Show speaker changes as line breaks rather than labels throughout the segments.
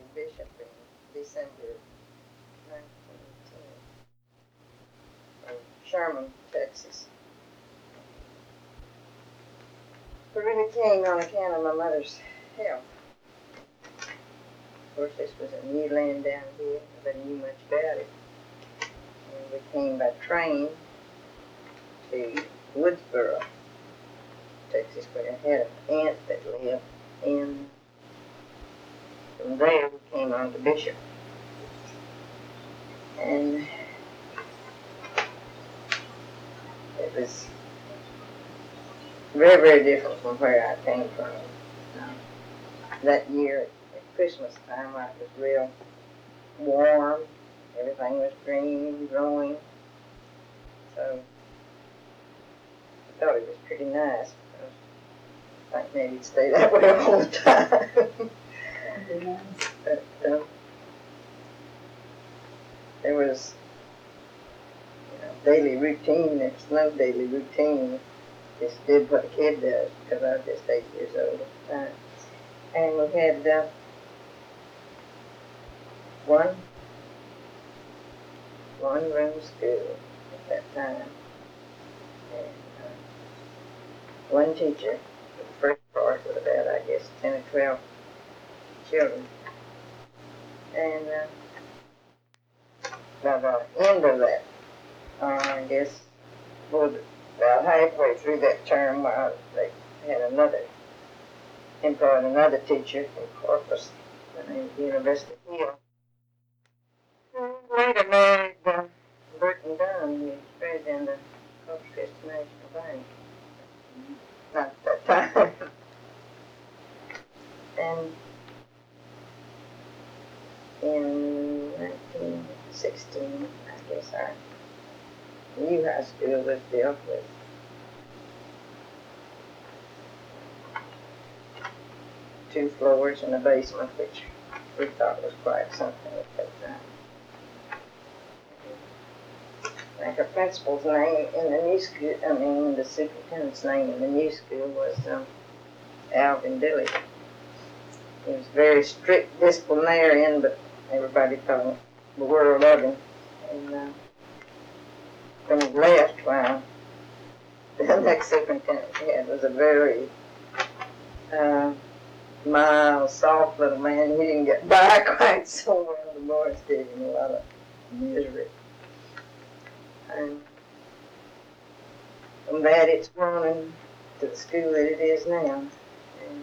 Bishop in December 1910 from Sherman, Texas. We really came on account of my mother's health. Of course, this was a new land down here. Nobody knew much about it. And we came by train to Woodsboro, Texas, where I had an aunt that lived. And from there, we came on to Bishop. And it was very, very different from where I came from. That year at Christmas time, it was real warm. Everything was green and growing. So I thought it was pretty nice. I think maybe it'd stay that way all the time. But there was daily routine. There was no daily routine. Just did what a kid does, because I was just 8 years old at the time. And we had one room school at that time. And one teacher for the first part with about, I guess, 10 or 12 children. And by the end of that, I guess, about halfway through that term, they had employed another teacher in Corpus, named University Hill. And later married Burton Dunn, who was president of Corpus Christi National Bank. Not at that time. And in 1916, I guess our new high school was built with 2 floors and a basement, which we thought was quite something at that time. Like our principal's name in the new school, the superintendent's name in the new school was Alvin Dilley. He was a very strict disciplinarian, but everybody thought the world of him. And when he left, the next superintendent we had was a very mild, soft little man. He didn't get by quite so well. The boys did him a lot of misery. And from that, it's grown into the school that it is now. And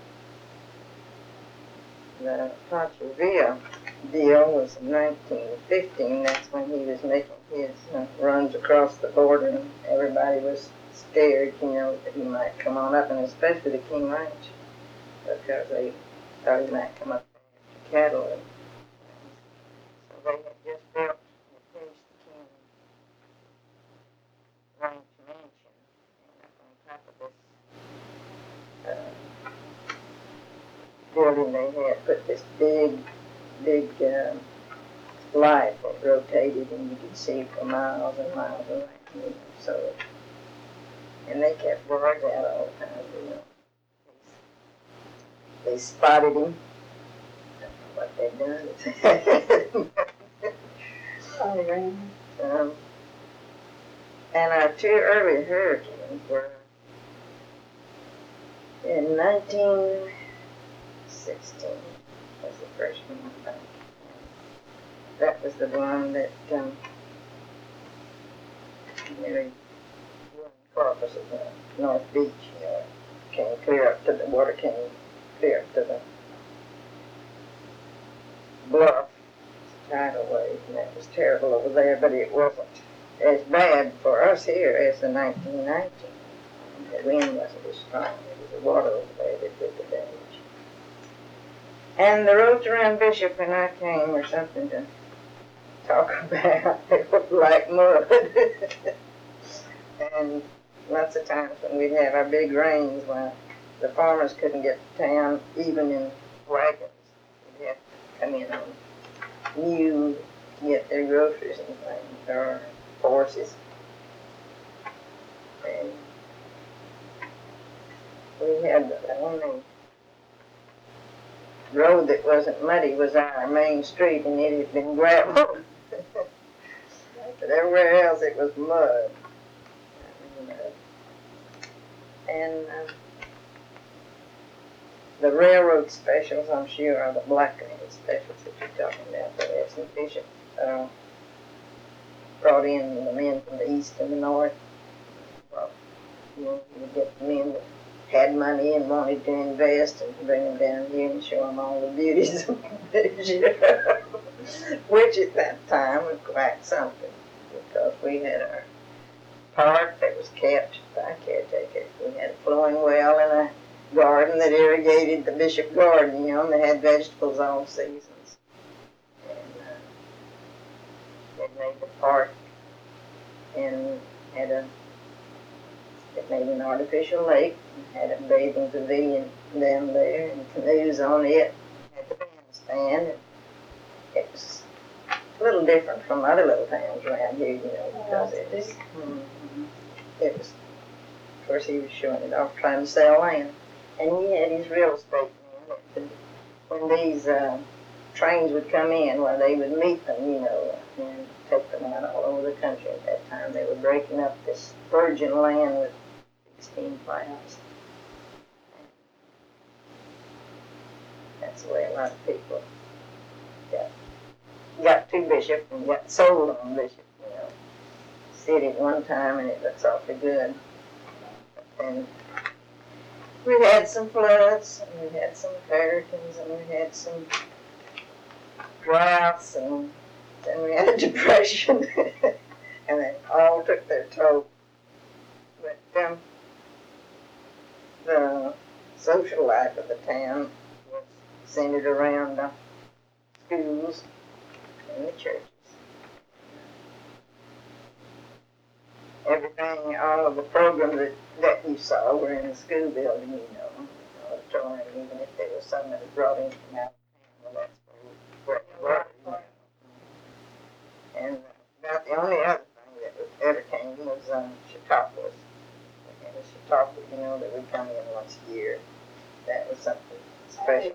the Poncherville deal was in 1915. That's when he was making his runs across the border, and everybody was scared, that he might come on up, and especially the King Ranch, because they thought he might come up after cattle. And so they had just built and finished the King Ranch mansion, and up on top of this building they had put this big light that rotated, and you could see for miles and miles away. So, and they kept guards out all the time. They spotted him. I don't know what they'd done. And our 2 early hurricanes were in 1916 was the first one, I think. That was the one that nearly Corpus at the North Beach, came clear up to the water, came clear up to the bluff, tidal wave, and that was terrible over there, but it wasn't as bad for us here as the 1919. The wind wasn't as strong. It was the water over there that did the damage. And the roads around Bishop when I came were something to talk about. They looked like mud. And lots of times when we'd have our big rains, the farmers couldn't get to town, even in wagons. They'd have to come in on mule to get their groceries and things, or horses. And we had only road that wasn't muddy was our main street, and it had been gravel. But everywhere else it was mud. And the railroad specials, I'm sure, are the blackmail specials that you're talking about. The Edson Bishop brought in the men from the east and the north. Well, you get the men that had money and wanted to invest and bring them down here and show them all the beauties of Bishop, which at that time was quite something, because we had our park that was kept by caretakers. We had a flowing well and a garden that irrigated the Bishop garden, and they had vegetables all seasons. And they made the park and it made an artificial lake, and had a bathing pavilion down there and canoes on it. Had the bandstand. It was a little different from other little towns around here, because it was, of course, he was showing it off, trying to sell land. And he had his real estate men. When these trains would come in, well, they would meet them, and take them out all over the country. At that time, they were breaking up this virgin land with steam plants. That's the way a lot of people got to Bishop and got sold on Bishop. City at one time, and it looks awfully good. And we had some floods, and we had some hurricanes, and we had some droughts, and then we had a depression, and they all took their toll. But the social life of the town was centered around the schools and the churches. Everything, all of the programs that you saw were in the school building, auditorium, even if there was some that was brought in from out of town, well, that's where it was. And about the only other thing that ever came was Chautauqua. We had a Chautauqua, that would come in once a year. That was something special.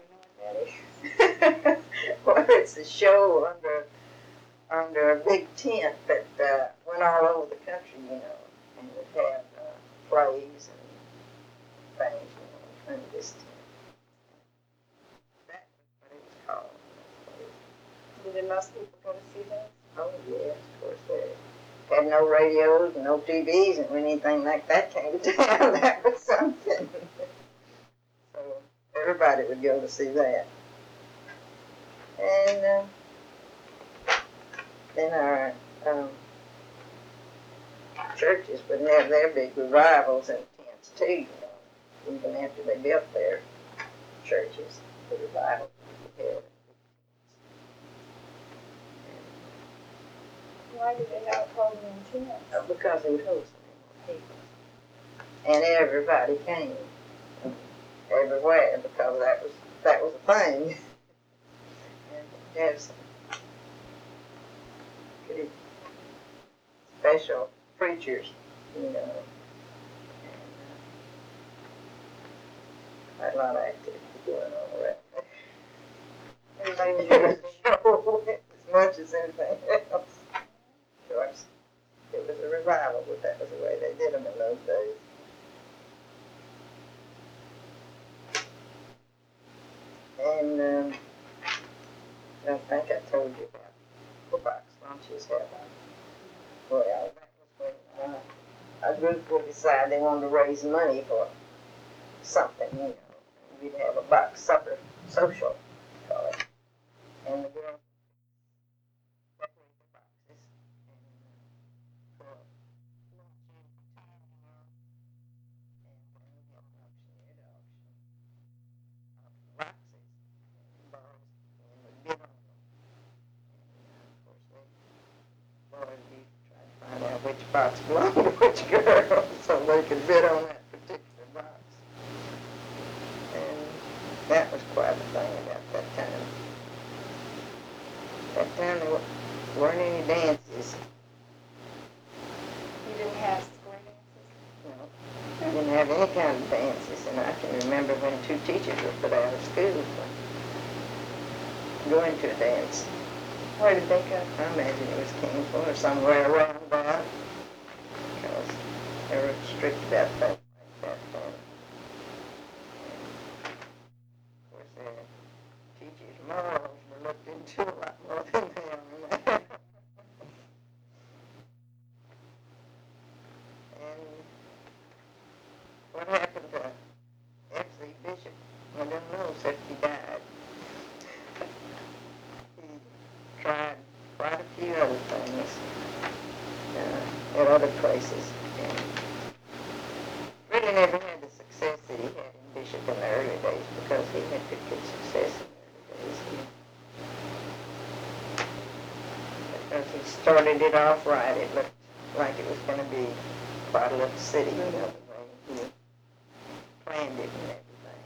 Well, it's a show under a big tent that went all over the country, and would have plays and things, in this tent. That was what it was called.
Did most people go to see that?
Oh, yes, of course. They had no radios, no TVs, and when anything like that came to town, that was something. So everybody would go to see that. And then our churches would have their big revivals in tents too, even after they built their churches, the revivals would be held.
Why did they not hold them in tents?
Because they would host so many more people. And everybody came from everywhere, because that was a thing. And have some pretty special preachers, and quite a lot of activity going on around there. Everybody was doing a show as much as anything else. Of course, it was a revival, but that was the way they did them in those days. And I think I told you about the box lunches. Well, that was when a group would decide they wanted to raise money for something, We'd have a box supper social, call it. And the girls decorate the boxes and for lunch and time, and then we have an auctioneer to auction boxes and bottles, and we bid on them. And of course, boys used to try to find out which box belonged to which girl, so they could bid on that particular box. And that was quite a thing about that time. That time there weren't any dances.
You didn't have square dances?
No, I didn't have any kind of dances, and I can remember when 2 teachers were put out of school for going to a dance.
Where did they go?
I imagine it was Kingsville or somewhere around that. Because they were strict about things like that then. Of course, their teachers' morals were looked into a lot more than they are now. And what happened to F.C. Bishop? I don't know, except he died. He tried quite a few other things at other places, and really never had the success that he had in Bishop in the early days, because he had good success in the early days. Because he started it off right, it looked like it was going to be quite a little city, you know, the way he planned it and everything.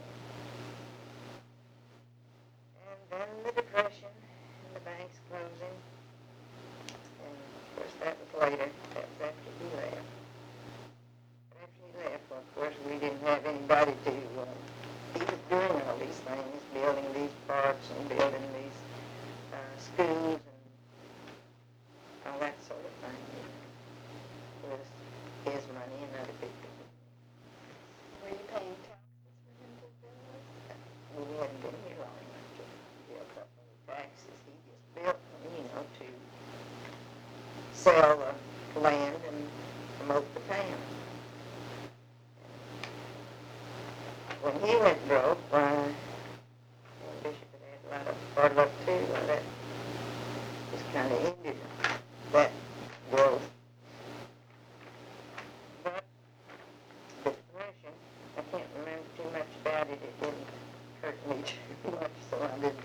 And then the Depression and the banks closing. And of course that was later. That was after he left. But after he left, well, of course we didn't have anybody to. He was doing all these things, building these parks and building these schools and all that sort of thing. With his money and other people's.
Were you paying taxes for him to build this?
We hadn't been here long enough to build up any taxes. He just built them, you know, to sell the land and promote the town. When he went broke, why, Bishop had had a lot of hard luck too. Well, that just kind of ended that growth. But the Depression, I can't remember too much about it. It didn't hurt me too much, so I didn't,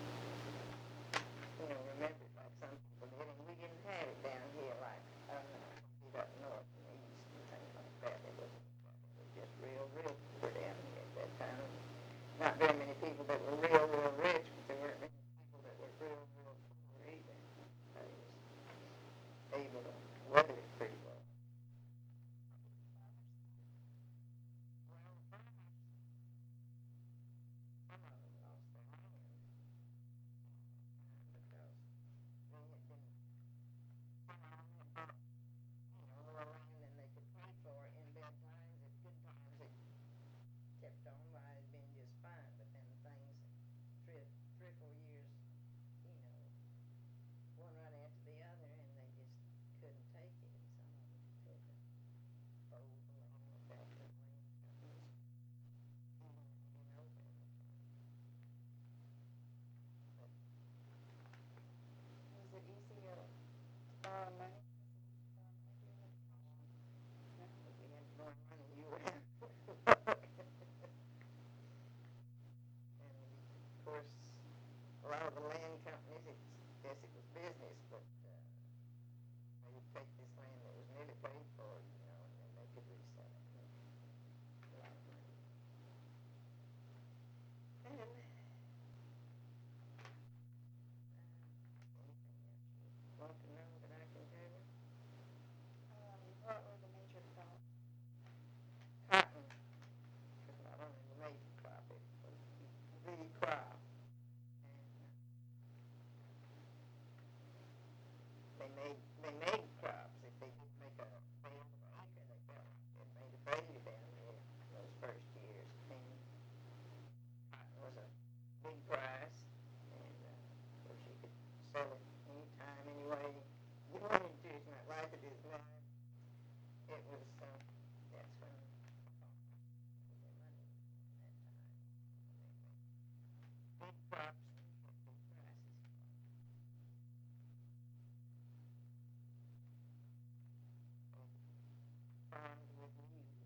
remember it like some people did. And we didn't have it down here like up north and east and things like that. It was just real poor down here at that time. Not very many people that were real rich, but there weren't many people that were real poor either. I was able to weather it pretty well. Some of them lost their land because they had been, some of them had bought, more land than they could pay for in bad times. At good times, it kept on by it had been just fine, but then things, three or 4 years, one right after the other, and they just couldn't take it, and some of them just had to fold along without their land companies even open.
Was it easier to borrow money?
But we had more money year round. And of course, a lot of the land companies, guess it was business, but they would take this land that was nearly paid for, and then they could resell it. A lot of money. And anything else you want to know that I can tell you?
What were the major crops?
Cotton was not only the major crop, it was the crop. And they made crops. If they didn't make a bale of acre, they made a failure down there those first years. And cotton was a big price, and of course you could sell it anytime, anyway you wanted to. It's not like it is now. It was, that's when their money at that time. Big crops and big prices. Farmed with mules.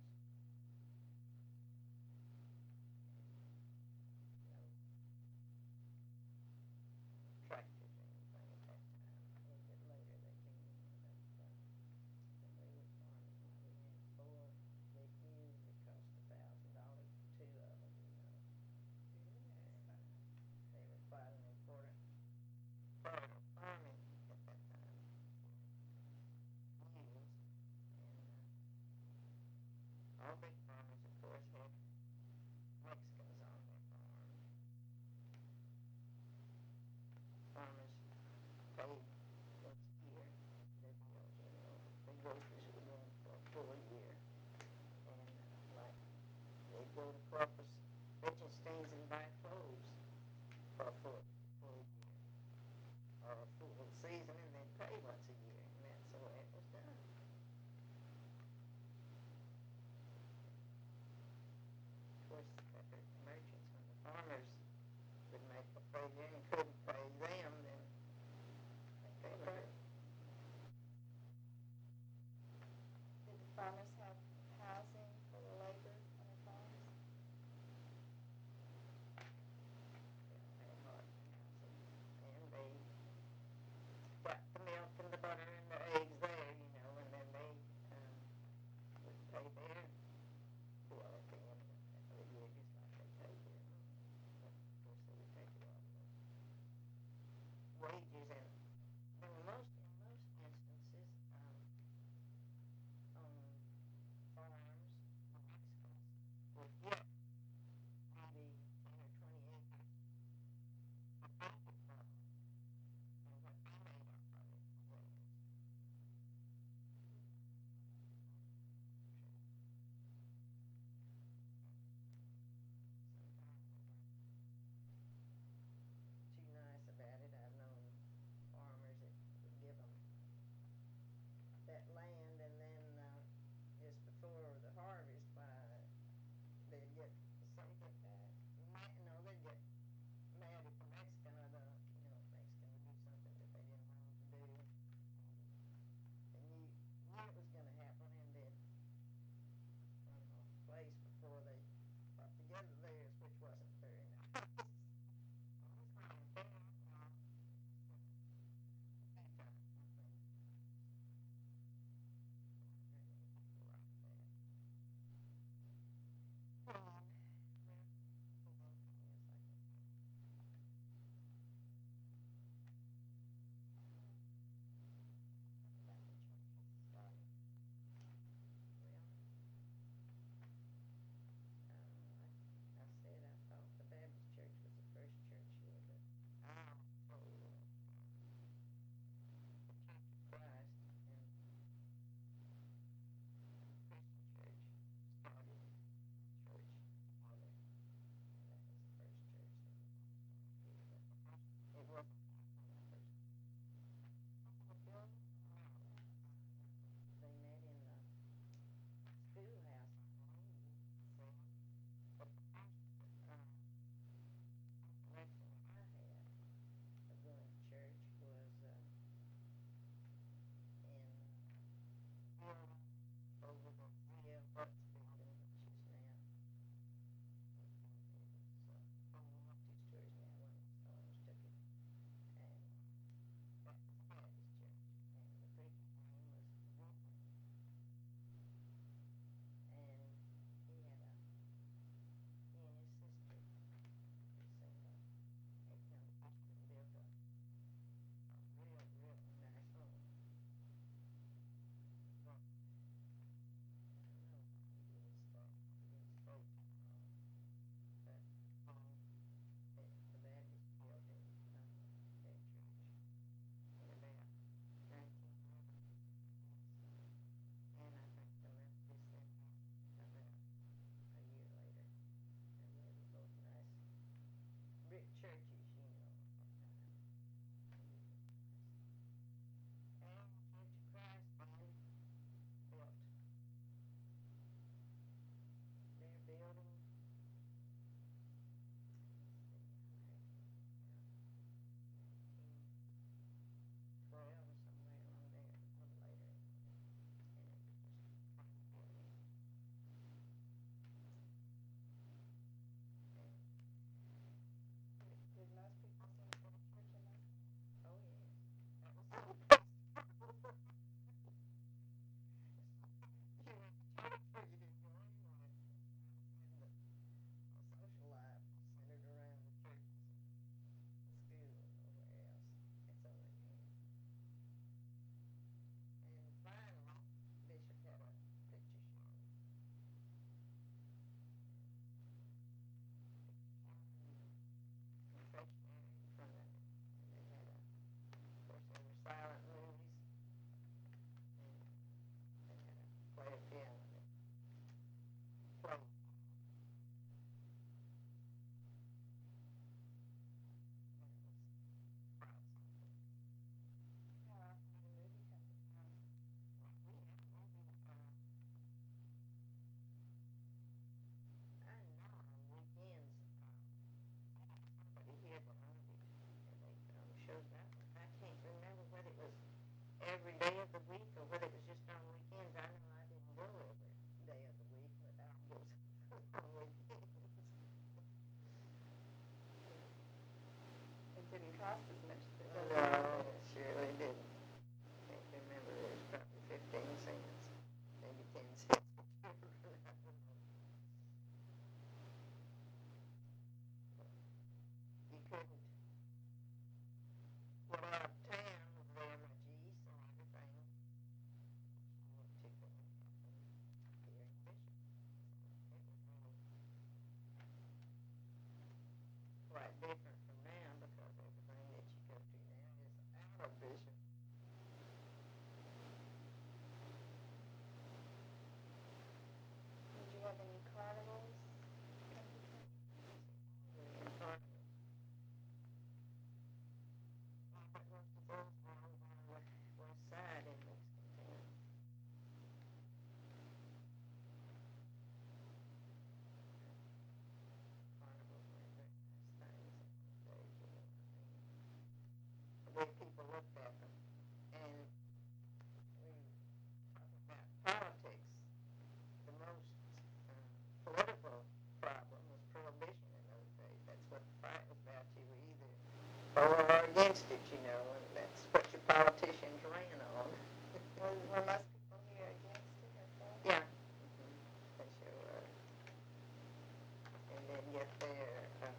Tractors or anything at that time. A little bit later they came in, but when we were farming, we had 4 big mules that cost $1,000 for 2 of them. They were go to Corpus Christian's and buy clothes for a year, or a full season, and then pay once a year, and that's the way it was done. Of course, the merchants, when the farmers would make the figure and couldn't pay them, then they were hurt.
Did the farmers have housing for the labor on their farms?
They had hard housing, and they got the milk and the butter and the eggs there, you know, and then they would pay their bill at the end of the year, just like they paid their own. But of course, they would take a lot of those wages, and there were in most instances, on farms, the Mexicans would get maybe 10 or 20 acres of bacon farm, and what they made off of it was sometimes they weren't too nice about it. I've known farmers that would give them that land, and then just before the harvest, they'd get something. They'd get mad at the Mexican, or the Mexican would do something that they didn't want them to do, and you knew it was going to happen, and they'd run off the place before they got together theirs, which wasn't very nice. Churches, and Church of Christ then built their building. Or somewhere along there, a little later, and it was just building.
Did
chose that one. I can't remember whether it was every day of the week or whether it was just on weekends. I know I didn't go every day of the week, but I was on weekends.
It didn't cost as much as it does
No,
now.
it surely didn't. Can't remember. It was probably 15 cents, maybe 10 cents. I don't know. You couldn't get out of town with very much ease and everything. You went to the here in Bishop. It was really quite different from now because everything that you go to now is out of Bishop.
Did you have any carnivals?
In Carnival. But most of those were over on the west side in Lexington. Carnivals weren't very nice things in those days, you know what I mean? The way people looked at them. And we talk about politics. The most political problem was prohibition in those days. That's what the fight was about. You were either for or against it, you know, and that's what your politicians ran on.
Were most people here against it or for?
Yeah. They sure were. And then get their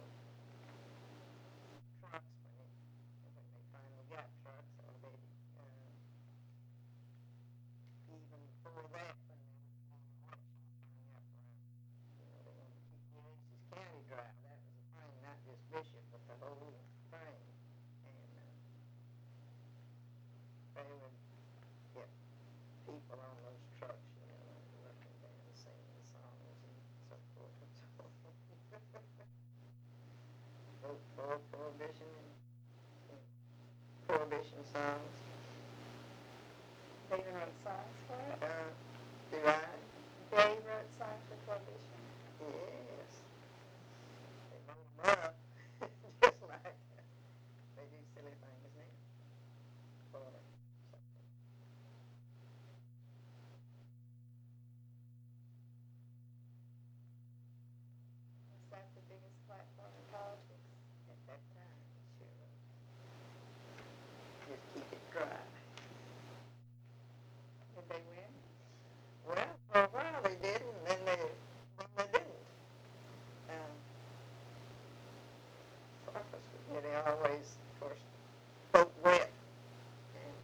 trucks when they finally got trucks, or they even before that when there was an election coming up around, you know, they wanted to keep Ulysses County dry. That was the thing, not just Bishop, but the whole thing. And they would get people on those trucks, you know, working down singing songs and so forth and so on. Vote for prohibition and prohibition songs.
They even wrote songs for it?
Do I?
They wrote songs for prohibition?
Yes. They wrote them up, just like they do silly things now. For something.
Was that the biggest platform in politics?
At that time, it sure was. Just keep it dry.
Did they win?
Well, for a while they did, and then they didn't. Caucus was nearly always, of course, vote wet. And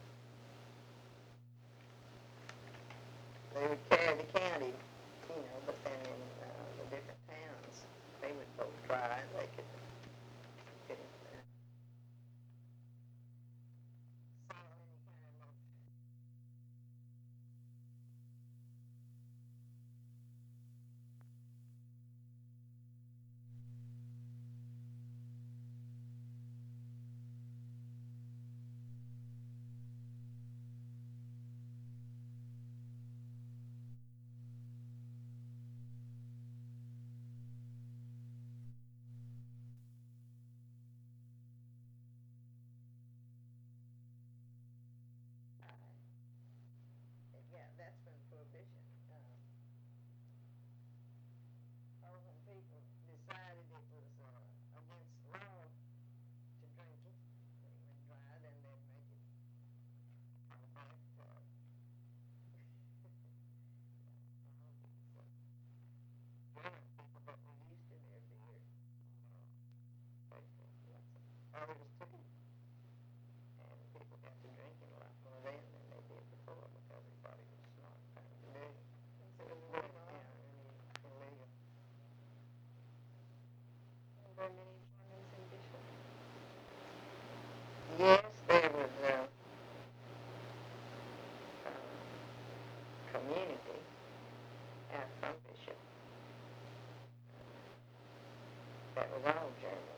they would carry the county, you know, but then in the different towns, they would vote dry, and they couldn't sell any kind of yeah, that's when prohibition. When people decided it was against law to drink it when it went dry, then they'd make it come back. People that were used to their beer, basically, lots of others too. And people got to drinking a lot more then than they did before because everybody was smart back then.
So it was legal.
Illegal.
And were many Mormons in Bishop?
Yes, there was community out from Bishop that was all German.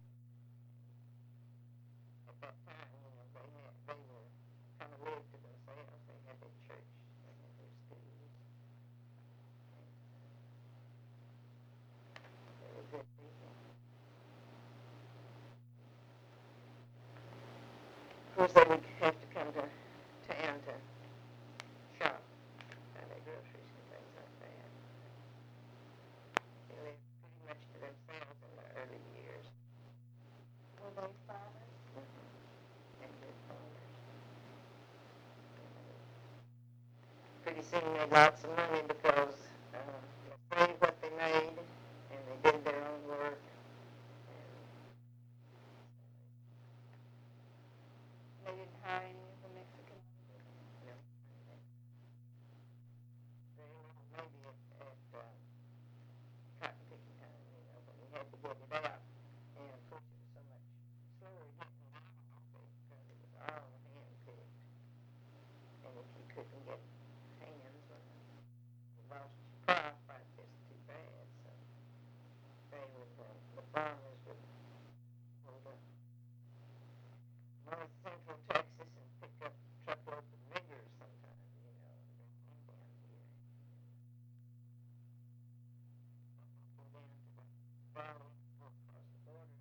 At that time, you know, they were kind of lived to themselves. They had their church, they had their schools. They were good people. pretty soon made lots of money because they saved what they made and they did their own work.
They didn't hire any of the Mexican labor.
No, maybe at cotton picking time, when you had to get it out. And of course it was so much slower getting it out because it was all hand picked. And if you couldn't get hands when you lost your crop, that's just too bad. So they would, the farmers would go to North Central Texas and pick up truckloads of niggers sometimes, and bring them down here. Go down to the valley, go across the border.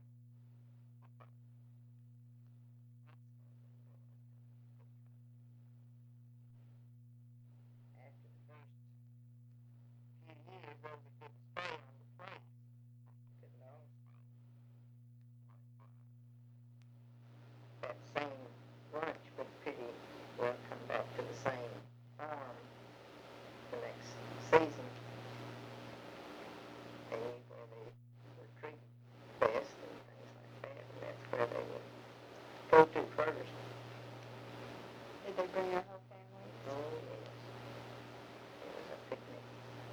After the first few years, those that didn't stay on the place couldn't all that same lunch would pretty well come back to the same farm the next season. They knew where they were treated best and things like that, and that's where they would go to first.
Did they bring their whole family?
Oh, yes. It was a picnic.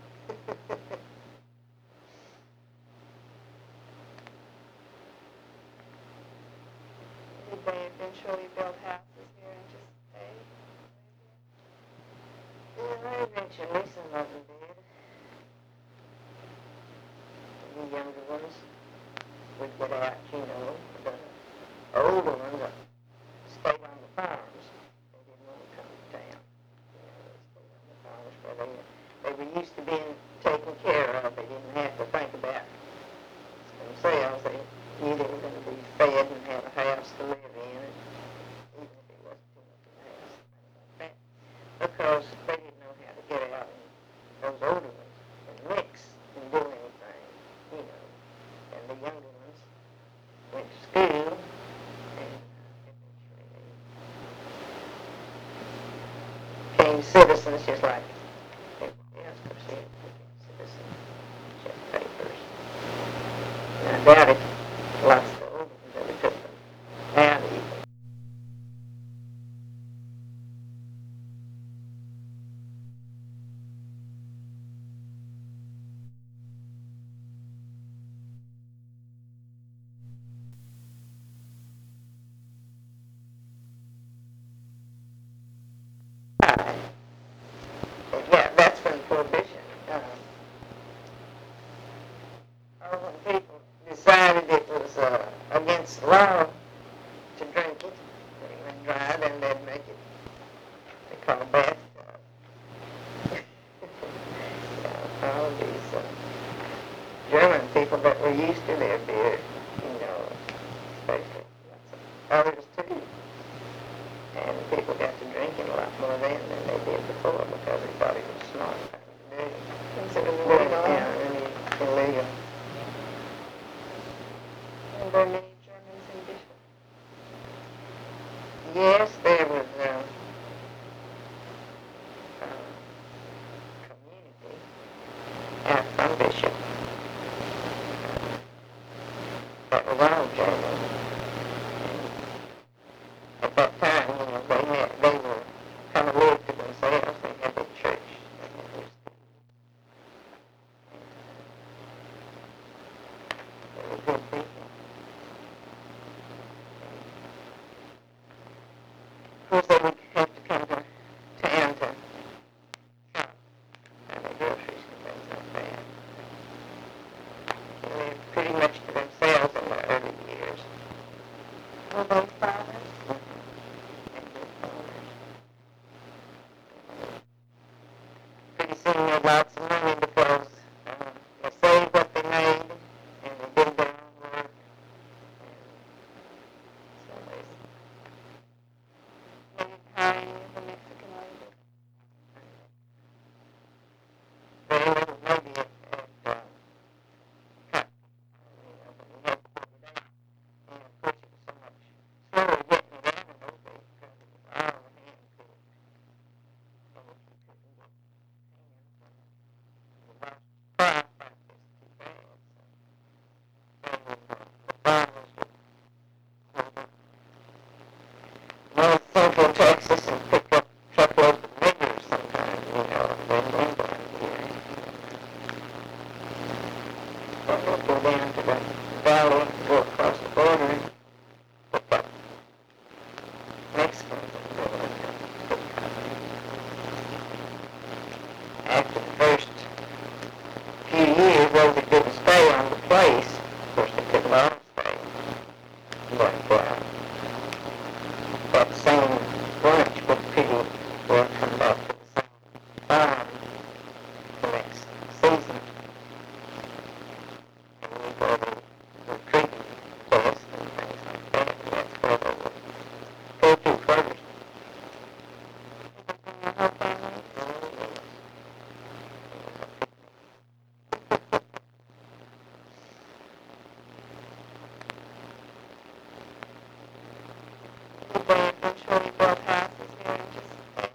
Did they eventually build houses here and just stay?
Yeah, eventually some of them did. The younger ones would get out, the older ones stayed on the farms. They didn't want to come to town. They stayed on the farms where they were used to being taken care of. They didn't have to think about themselves. They knew they were going to be fed and have a house to live in, even if it wasn't too much of a house, things like that. Because they didn't know how to get out and those older ones and mix and do anything, And the younger ones went to school and eventually they became citizens just like everybody else. Of course, they became citizens, check papers. And I doubt if lots of the older ones ever took them out even. Yeah, that's when Prohibition. When people decided it was against the law to drink it, when it went dry, then they'd make it, they call it bathtub. All these German people that were used to their beer, especially others too. And people got to drinking a lot more then than they did before because they thought it was smart thing to do.
Considered illegal.
Yeah, illegal.
And there were many Germans in Bishop.
Yes, there was community out from Bishop that was all German. At that time, they were kind of lived to themselves. They had their church. They had their school. They were good people. Of course, they would have to come to town to shop and their groceries and things like that. They lived pretty much to themselves in the early years. But we'll go down to the valley, go across the border, and pick up Mexicans and go into the country. After the first few years, Rosie didn't stay on the place. Of course, they couldn't all stay. But that same bunch would pretty well come back to the same farm the next season. And we go to recruiting tests and things like that. And that's where they would go to first.
Your whole family? They eventually built houses here and just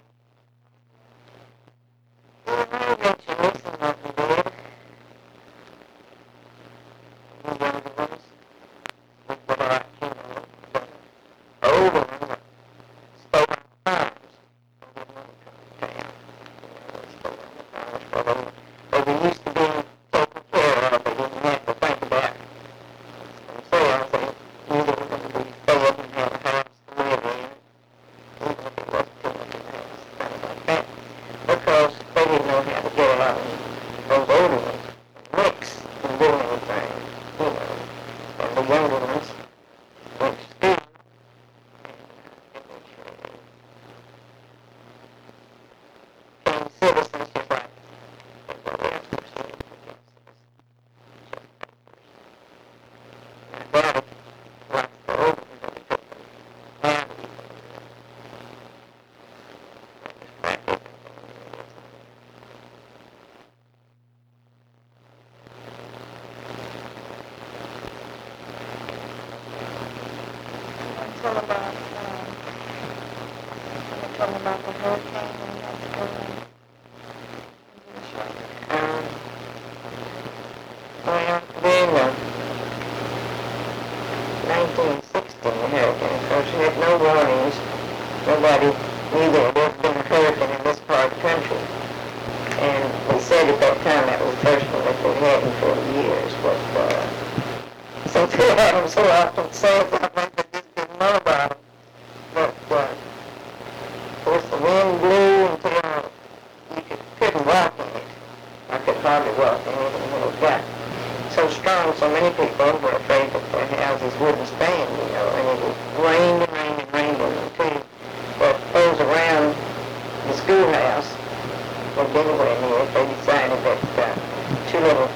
Eventually, some of them did. The younger ones, with the like, the older ones stayed on the farms and didn't want to come to town. They stayed on the farms for they were used to being taken care of. They didn't have to think about themselves. They knew they were going to be fed and have a house to live in, even if it wasn't too much of a house, things like that. Because they didn't know how to get along. Those older ones mix and do anything, and the younger ones went to school and eventually became citizens just like everybody else was citizens. My daddy liked the older ones, but he took them out.
until about, tell me about the hurricane when you had to go into the shelter.
Well, then 1916, the hurricane, of course, we had no warnings. Nobody knew there had ever been a hurricane in this part of the country. And we said at that time that was the first one that they'd had in 40 years. But since we had them so often south, I think they just didn't know about them. But of course, the wind blew until you couldn't walk in it. I could hardly walk in it, and when it got so strong, so many people were afraid that their houses wouldn't stand, and it rained and rained and rained on them too. But those around the schoolhouse were anywhere near it. They decided that two little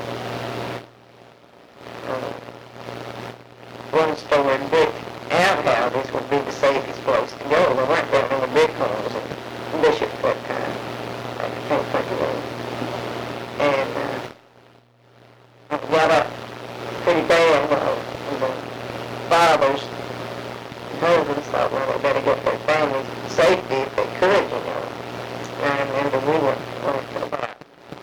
one-story brick outhouses would be the safest place to go. There weren't that many brick homes in Bishop at that time. I can't think of any. And it got up pretty bad. The fathers and husbands thought, well, they better get their families to safety if they could, And I remember we went to about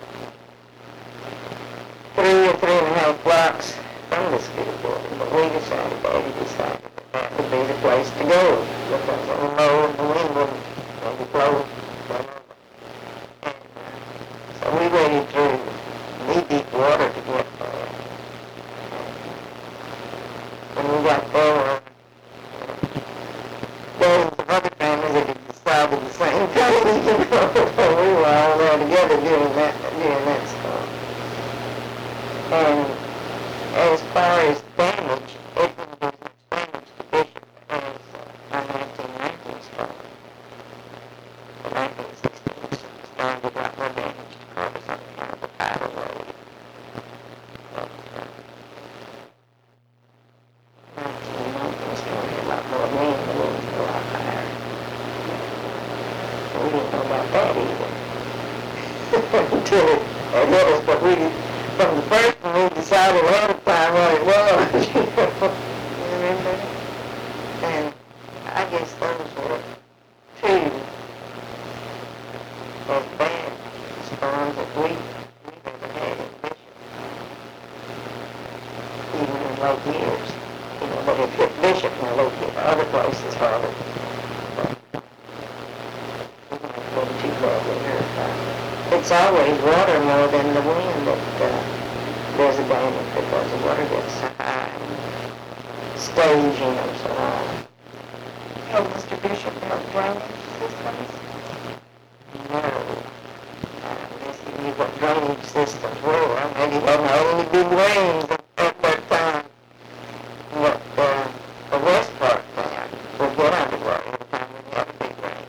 3 or 3.5 blocks from the school building, but Daddy decided that would be the place to go, because it was low and the wind wouldn't maybe blow. And so we waded through knee-deep water to get there. When we got there, dozens of other families that had decided the same thing, so we were all there together during that storm. And as far as damage, it didn't do as much damage to Bishop as our 1919 storm. The 1916 storm did a lot more damage to cars on account of the tidal wave. But 1919 storm had a lot more wind, the winds were a lot higher. So we didn't know about that either. Until it hit us, but from the first one, we decided ahead of time what it was, You remember? And I guess those were two of bad storms that we've ever had in Bishop, even in low years. But it hit Bishop in low years. Other places harder. But we didn't go too badly hurt. It's always water more than the wind that designated because the water gets so high. Stage, so on.
Have Mr. Bishop built drainage systems?
No. Unless he knew what drainage systems were. Maybe he had only big rains at that time. But the west part there would get underwater every time we had a big rain.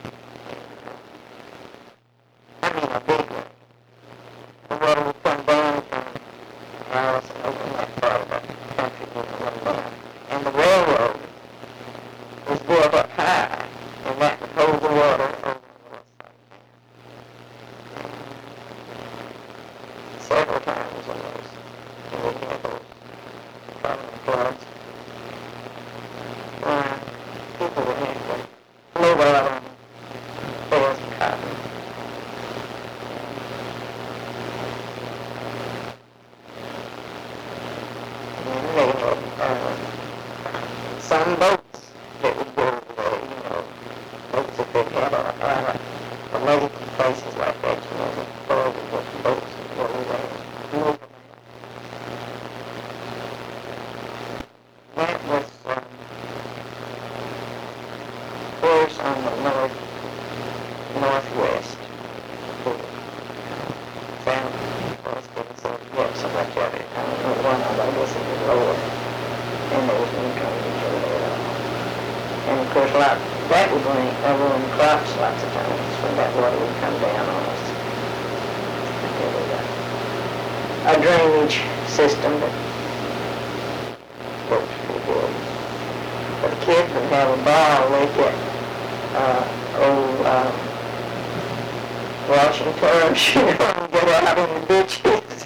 I mean a big rain. The water would come down from Alice and open that part of the country and run down. And the railroad was built up high, and that would hold the water over on the west side of town. Several times in those, and we had those common floods. People would have to live out on bales of cotton. And they had some boats that would go over there, boats that they'd have a lake and places like that, the boys would get the boats and go over there and move them. That was course on the northwest. Southwest didn't seem to get so much of it. I don't know one of them, I guess it was lower. And there was no drainage over there at all. And of course, that would ruin crops lots of times when that water would come down on us. There was a drainage system that works pretty good. But the kids would have a ball. They'd get washing tubs, and get out in the ditches.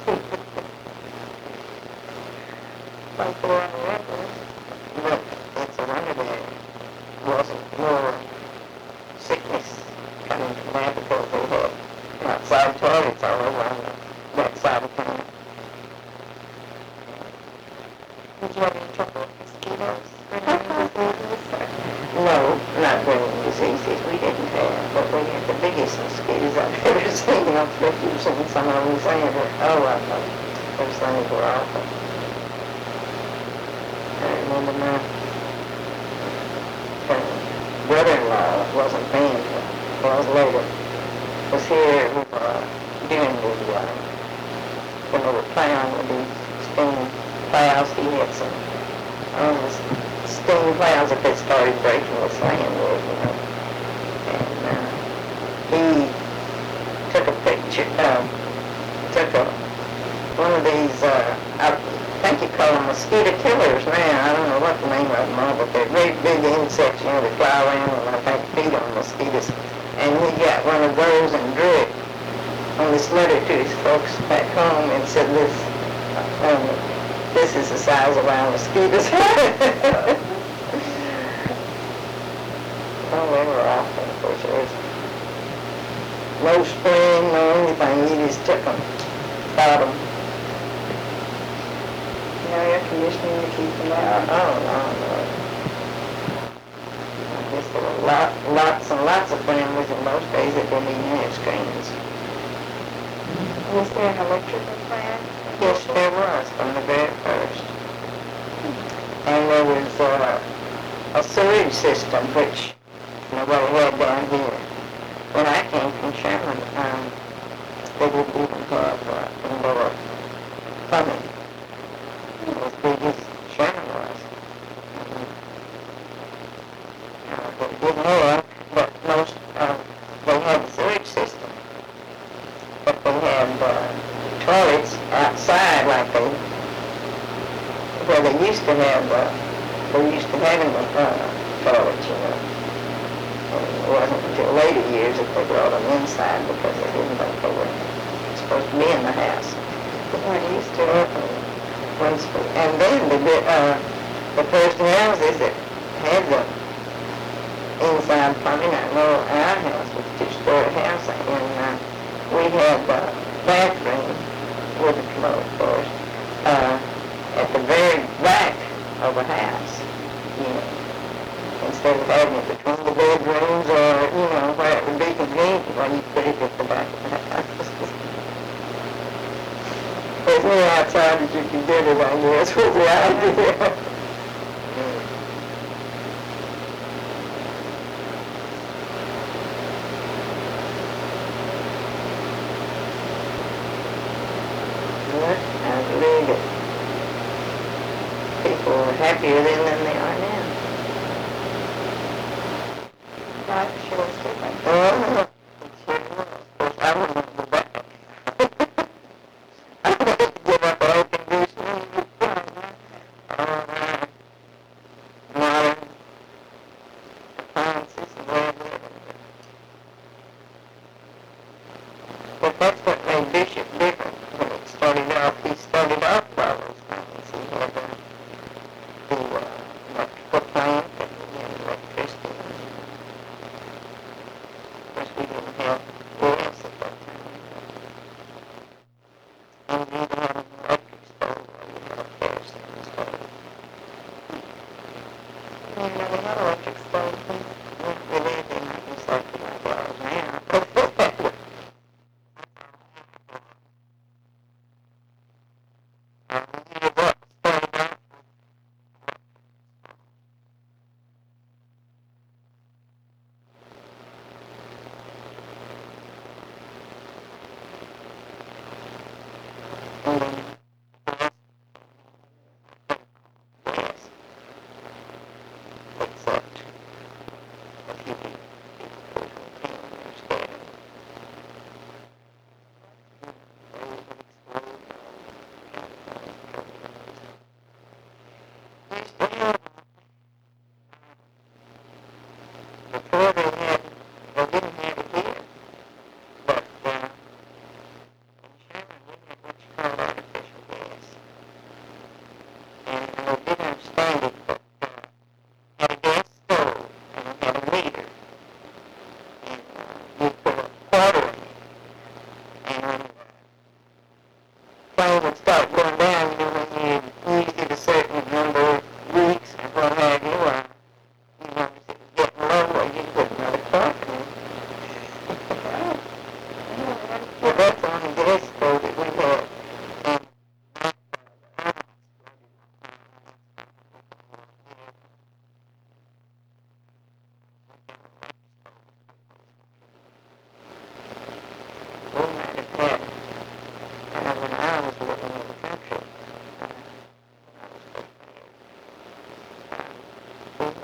Like the one but it's a wonder there wasn't more sickness coming from that because they had outside toilets all over on that side of town.
Did you have any trouble with mosquitoes or any diseases?
No, not bringing diseases we didn't have, but we had the biggest mosquitoes I've ever seen. I'm sure you've seen some of them saying that, those things were awful. I remember my brother-in-law wasn't banned, but was later, was here during the, when they were plowing with these steam plows. He had some steam plows that they started breaking with sand with, And he took a picture, one of these, I think you call them mosquito killers now. I don't know what the name of them are, but they're very big insects, they fly around and I think feed on mosquitoes. And he got one of those and drew it on this letter to his folks back home and said this is the size of our mosquitoes. Oh, they were awful, of course. There was no spring, no anything. You just took them, fought them.
No air conditioning to keep them out?
Oh, no. I guess there were lots and lots of families in those days that didn't even have screens.
Was there an electrical plant?
Yes, there was, from the very first. And there was a sewage system, which nobody had down here. When I came from Sherman, they didn't even have indoor plumbing. As big as Sherman was. They didn't have, but most, they had the sewage system. But they had toilets outside like where they used to have, they used to having the toilets, And it wasn't until later years that they brought them inside because they didn't think they were supposed to be in the house. But they used to it. And then the first houses that had the inside plumbing, I know our house was a two-story house, and we had the bathroom with a commode, of course, at the very back of the house, instead of having it between the bedrooms or, where it would be convenient, you put it at the back of the house. There's no outside provided you can get it, I guess, was the idea. I believe it. People are happier then than they are now.
Life sure is different.
Oh, it sure was. Of course, I wouldn't go back. I would give up air conditioning. Modern appliances and all that. But that's what made Bishop different when it started off. He started off with all those things. He had the electrical plant and electricity. Of course, we didn't have gas at that time. And we didn't have an electric stove or we had a kerosene stove.
We never had electric stoves.
We lived in like exactly like ours now. Before they didn't have it here, but in Sherman we had what you call artificial gas. And I didn't understand it, but had a gas stove and it had a meter. And you put a quarter in it. And when the flame would start going down, when you used it a certain number of weeks or what have you, you noticed it was getting lower, you put another quarter in. Well, that's the only gas stove that we had. We might have had, when I was living in the country, when I was living there, we had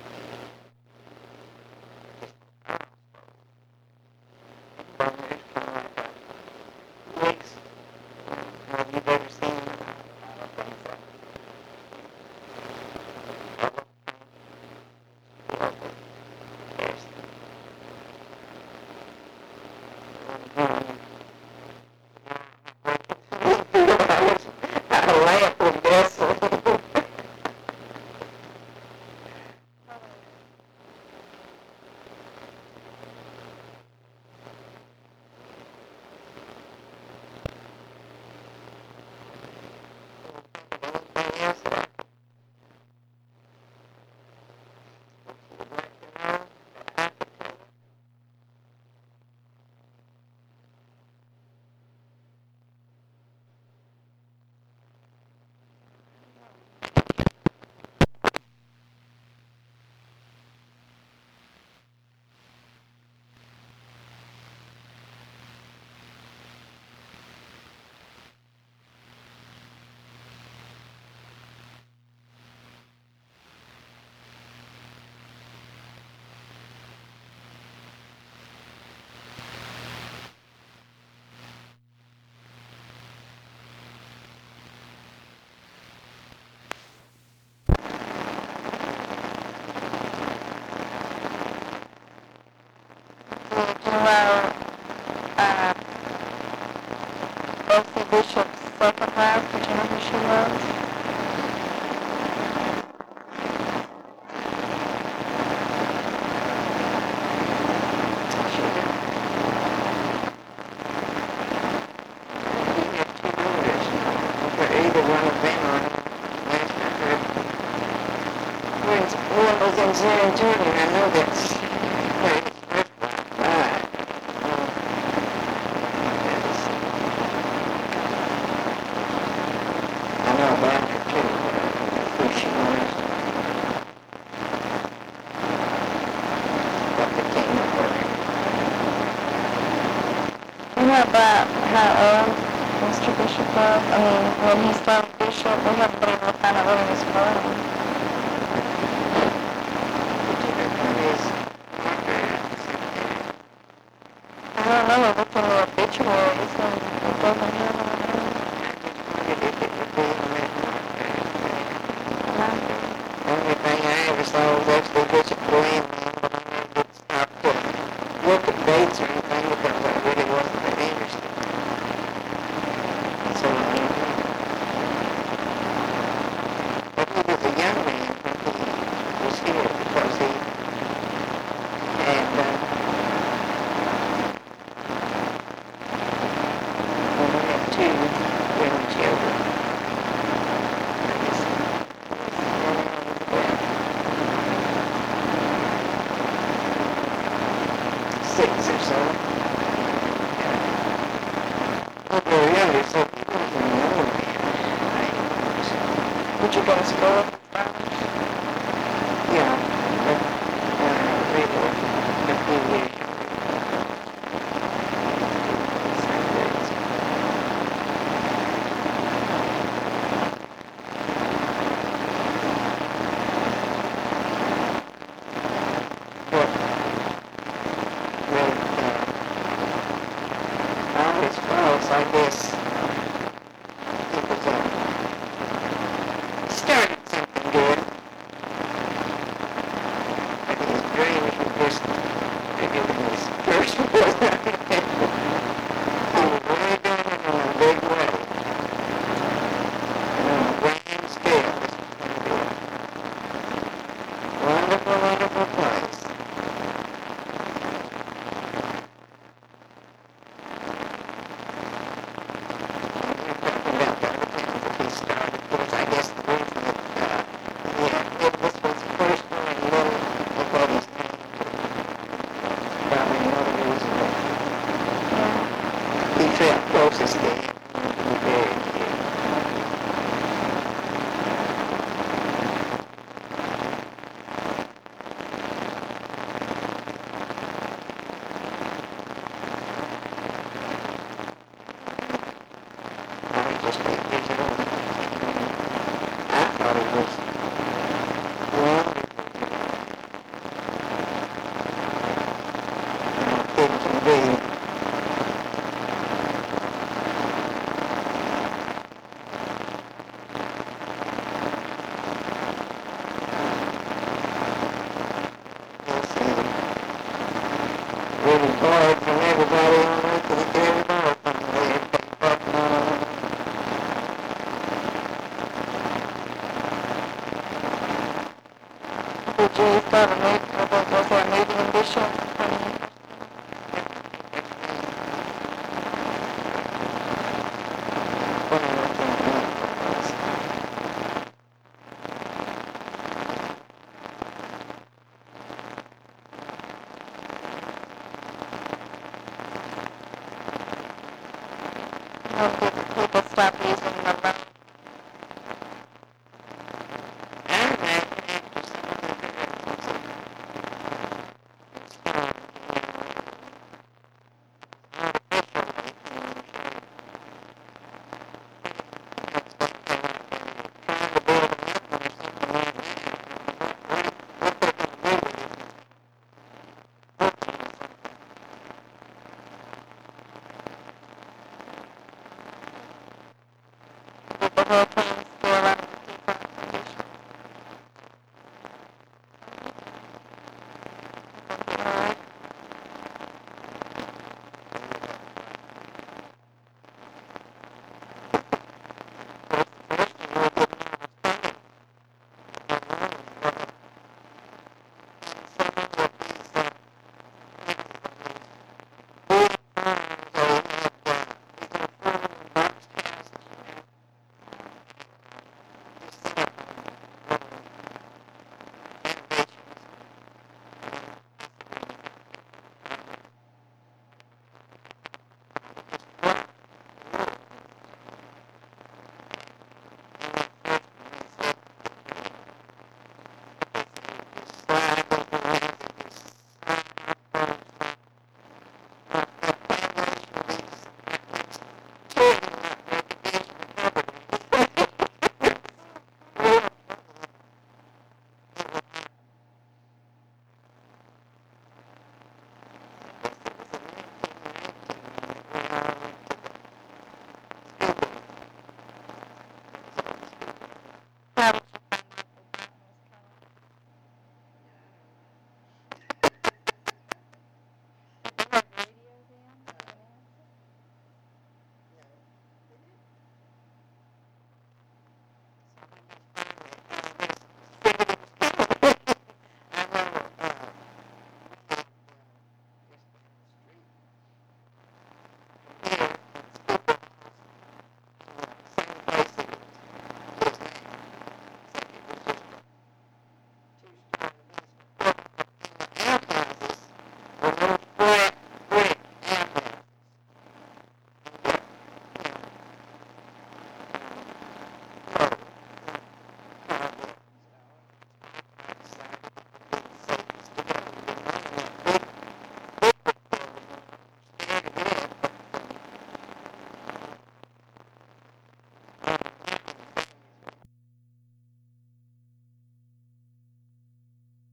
burners kind of like a mix. Have you ever seen them?
I don't think so.
A lamp with gasoline. Anything else that you'd like to know that I could tell you?
Well, Elsie Bishop's second wife, did you know who she was?
We have two daughters. For either one of them or last I heard, one was in Zurich, Jordan. I know that's where his first wife died. That's
about how Mr. Bishop was? I mean, when he started Bishop, we haven't been able to find out where he was born. I don't know, I looked in the obituaries and it doesn't have anything.
Only thing I ever saw was actually Bishop Glenn. I didn't look at dates or anything because I really wasn't that interested. So, but he was a young man when he was here because he had two young children. I guess six or so. But they're younger, so he wasn't an old man.
Did you go to school?
Yeah, but they were a few years younger. Same grades. But with all his faults, I guess he was started something good. But his dreams were just bigger than his first one. He was really doing it in a big way. And on a grand scale, this was going to be a wonderful, wonderful place. Closest to him was buried here. I was just a digital. I thought it was wonderful. It can be. Really bored from everybody on earth to get everybody from there.
Did you start a meeting? Was there a meeting in Bishop? Did people stop using